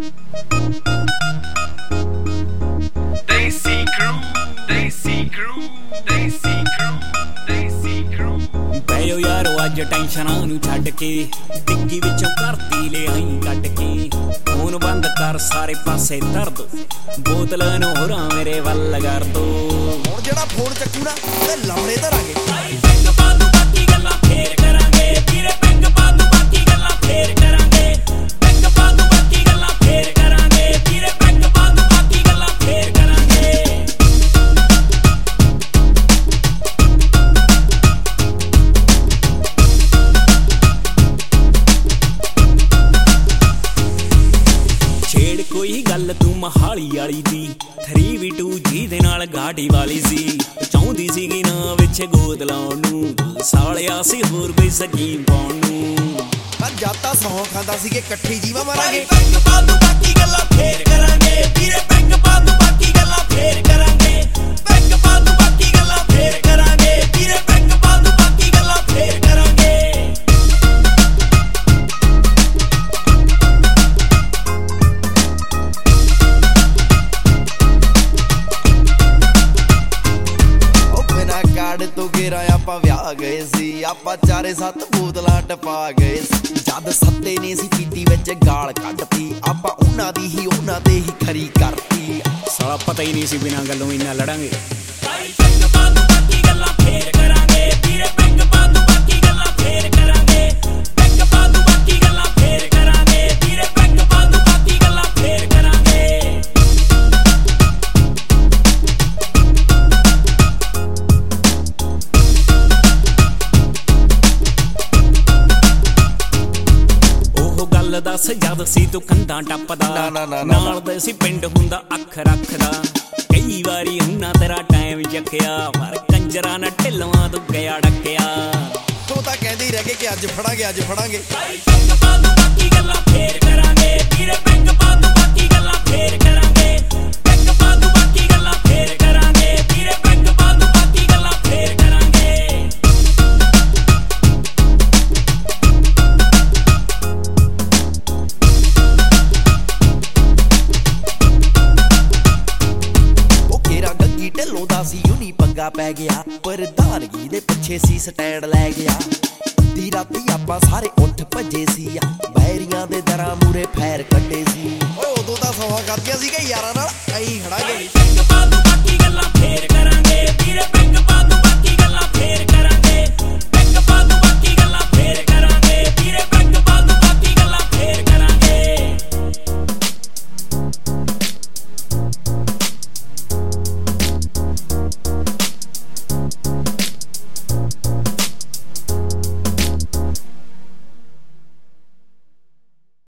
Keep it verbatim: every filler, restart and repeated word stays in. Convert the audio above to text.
Desi Crew, Desi Crew, Desi Crew, Desi Crew। ਬੈਓ ਯਾਰੋ ਅੱਜ ਟੈਨਸ਼ਨਾਂ ਨੂੰ ਛੱਡ ਕੇ ਡਿੱਗੀ ਵਿੱਚੋਂ ਕਰਤੀ ਲਿਆਈ ਕੱਢ ਕੇ ਫੋਨ ਬੰਦ ਕਰ ਸਾਰੇ ਪਾਸੇ ਦਰਦ ਬੋਤਲ ਨੂੰ ਹੋਰਾਂ ਮੇਰੇ ਵੱਲ ਕਰ ਦੋ ਹੁਣ ਜਿਹੜਾ ਫੋਨ ਚੱਕੂ ਨਾ ਤੇ ਲਾਉਣੇ ਧਰਾਂਗੇ ਪੈਗ ਪਾ ਦੂ ਬਾਕੀ ਗੱਲਾਂ ਫੇਰ ਕਰਾਂਗੇ ਵੀਰੇ ਪੈਗ ਪਾ ਦੂ ਬਾਕੀ ਗੱਲਾਂ ਫੇਰ ਕਰਾਂਗੇ ਪੈਗ ਪਾ ਦੂ ਬਾਕੀ ਗੱਲਾਂ ਫੇਰ ਕਰਾਂਗੇ ਵੀਰੇ ਪੈਗ ਪਾ ਦੂ ਬਾਕੀ ਗੱਲਾਂ ਫੇਰ ਕਰਾਂਗੇ ਛੇੜ ਕੋਈ ਗੱਲ ਤੂੰ ਮਹਾਲੀ ਵਾਲੀ ਦੀ ਥਰੀ ਵੀ ਟੂ ਜੀ ਦੇ ਨਾਲ ਗਾੜੀ ਵਾਲੀ ਸੀ ਚਾਹੁੰਦੀ ਸੀਗੀ ਨਾ ਵਿੱਚ ਗੋਦ ਲਾਉਣ ਨੂੰ ਸਾਲਿਆ ਸੀ ਹੋਰ ਕੋਈ ਸਕੀਮ ਪਾਉਣ ਨੂੰ ਪਰ ਜਾਤਾ ਸੌਂ ਖਾਂਦਾ ਸੀ ਕਿ ਇਕੱਠੀ ਜੀਵਾ ਮਾਰਾਂਗੇ ਪੈਗ ਪਾ ਦੂ ਬਾਕੀ ਗੱਲਾਂ ਫੇਰ ਕਰਾਂਗੇ ਵੀਰੇ ਪੈਗ ਪਾ ਦੂ ਬਾਕੀ ਗੱਲਾਂ ਫੇਰ ਕਰਾਂਗੇ ਪੈਗ ਪਾ ਦੂ ਬਾਕੀ ਗੱਲਾਂ ਫੇਰ ਕਰਾਂਗੇ ਵੀਰੇ ਪੈਗ ਪਾ ਦੂ ਬਾਕੀ ਗੱਲਾਂ ਫੇਰ ਕਰਾਂਗੇ ਤੋਂ ਗੇਰਾ ਆਪਾਂ ਵਿਆਹ ਗਏ ਸੀ ਆਪਾਂ ਚਾਰੇ ਸੱਤ ਬੋਤਲਾਂ ਟਪਾ ਗਏ ਸੀ ਜਦ ਸੱਤੇ ਨੇ ਸੀ ਪੀਤੀ ਵਿੱਚ ਗਾਲ ਕੱਢਤੀ ਆਪਾਂ ਉਹਨਾਂ ਦੀ ਹੀ ਉਹਨਾਂ ਦੇ ਹੀ ਖਰੀ ਕਰਤੀ ਸਾਲਾ ਪਤਾ ਹੀ ਨਹੀਂ ਸੀ ਬਿਨਾਂ ਗੱਲੋਂ ਇੰਨਾ ਲੜਾਂਗੇ ਪੈਗ ਪਾ ਦੂ ਬਾਕੀ ਗੱਲਾਂ ਫੇਰ ਕਰਾਂਗੇ ਵੀਰੇ ਪੈਗ ਪਾ ਦੂ ਬਾਕੀ ਗੱਲਾਂ ਫੇਰ ਕਰਾਂਗੇ ਪੈਗ ਪਾ ਦੂ ਬਾਕੀ ਗੱਲਾਂ ਫੇਰ ਕਰਾਂਗੇ ਵੀਰੇ ਪੈਗ ਪਾ ਦੂ ਬਾਕੀ ਗੱਲਾਂ ਫੇਰ ਕਰਾਂਗੇ ਦੱਸ ਜਦ ਸੀ ਤੂੰ ਕੰਧਾਂ ਟੱਪਦਾ ਨਾਲ ਦੇ ਸੀ ਪਿੰਡ ਹੁੰਦਾ ਅੱਖ ਰੱਖਦਾ ਕਈ ਵਾਰੀ ਹੁੰਨਾ ਤੇਰਾ ਟਾਈਮ ਚੱਕਿਆ ਪਰ ਕੰਜਰਾਂ ਨਾਲ ਢਿੱਲਵਾਂ ਤੂੰ ਗਿਆ ਡੱਕਿਆ ਤੂੰ ਤਾਂ ਕਹਿੰਦੇ ਹੀ ਰਹਿ ਗਏ ਕਿ ਅੱਜ ਫੜਾਂਗੇ ਅੱਜ ਫੜਾਂਗੇ ਪੈਗ ਪਾ ਦੂ ਬਾਕੀ ਗੱਲਾਂ ਫੇਰ ਕਰਾਂਗੇ ਵੀਰੇ ਪੈਗ ਪਾ ਦੂ ਬਾਕੀ ਗੱਲਾਂ ਫੇਰ ਕਰਾਂਗੇ ਪੈਗ ਪਾ ਦੂ ਬਾਕੀ ਗੱਲਾਂ ਫੇਰ ਕਰਾਂਗੇ ਵੀਰੇ ਪੈਗ ਪਾ ਦੂ ਬਾਕੀ ਗੱਲਾਂ ਫੇਰ ਕਰਾਂਗੇ ਢਿੱਲੋਂ ਦਾ ਸੀ ਯੂਨੀ ਪੰਗਾ ਪੈ ਗਿਆ ਪ੍ਰਧਾਨਗੀ ਦੇ ਪਿੱਛੇ ਸੀ ਸਟੈਂਡ ਲੈ ਗਿਆ ਦੀ ਰਾਤੀ ਆਪਾਂ ਸਾਰੇ ਉੱਠ ਭੱਜੇ ਸੀ ਬੈਰੀਆਂ ਦੇ ਦਰਾਂ ਮੂਰੇ ਫੈਰ ਕੱਢੇ ਸੀ ਓਏ ਉਦੋਂ ਤਾਂ ਸੌਹਾਂ ਕਰਦੀਆਂ ਸੀ ਕਿ ਯਾਰਾਂ ਨਾਲ ਐਂ ਖੜਾਂਗੇ